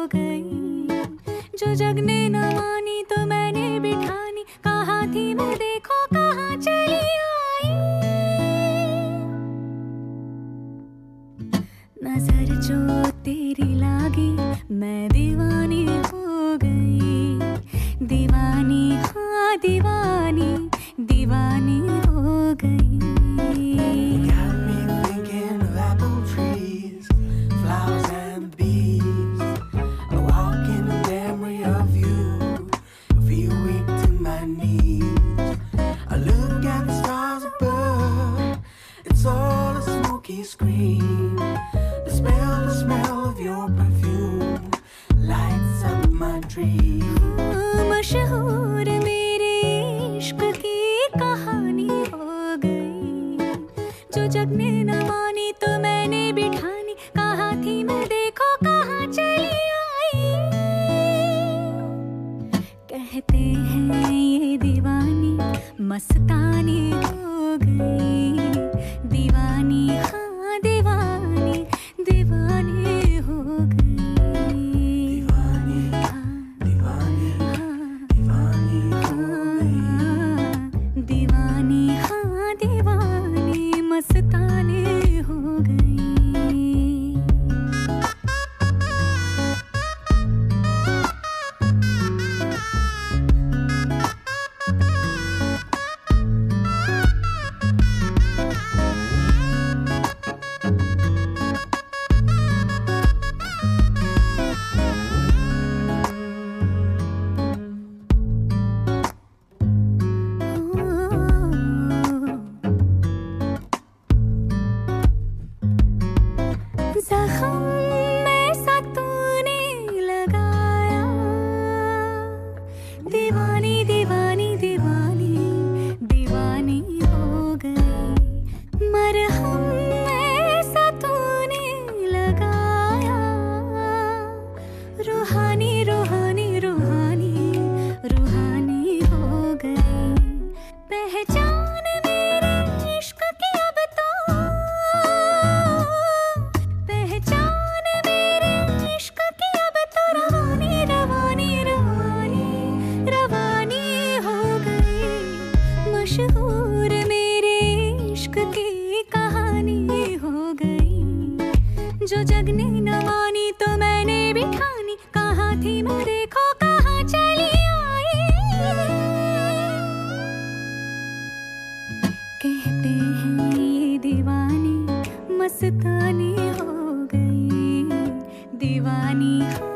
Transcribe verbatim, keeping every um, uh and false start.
गई। जो जगने न मानी तो मैंने बिठानी, कहाँ थी मैं देखो कहाँ चली आई। नजर जो तेरी लागी मैं दीवानी हो गई। दीवानी हाँ दीवानी दीवानी हो गई। Screen, the smell, the smell of your perfume lights up my dream. मशहूर मेरे इश्क की कहानी हो गई। जो जगने न मानी तो मैंने बिठानी, कहाँ थी मैं देखो कहाँ चली आई। कहते हैं ये दीवानी मस्तानी हो गई। दीवानी हाँ दीवानी दीवानी हो गई। दीवानी दीवानी दीवानी हो गई। दीवानी हाँ दीवानी मस्तानी हो गई। जख्म में सा तूने लगाया। दीवानी दीवानी दीवानी दीवानी हो गई। मरहम में सा तूने लगाया। रूहानी रूहानी रूहानी रूहानी हो गई। पहचान मेरे इश्क की अब तो, पहचान मेरे इश्क की अब तो रवानी रवानी रवानी रवानी हो गई। मशहूर मेरे इश्क की कहानी हो गई। जो जगने न मानी तो मैंने बिठानी, कहाँ थी मैं देखो कहाँ चली आई। कहते हैं ये दीवानी मस्तानी हो गई। दीवानी